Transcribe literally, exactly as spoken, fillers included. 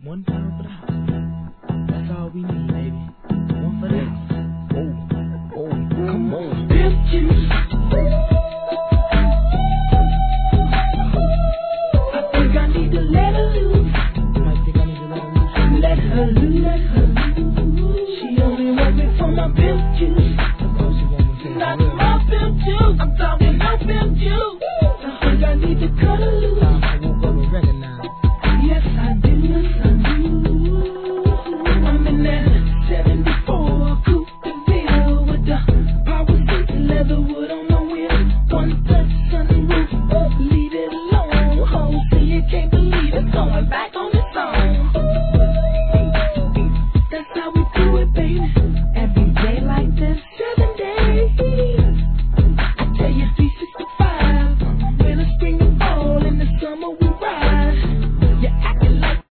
One pound for the house. That's all we need, baby.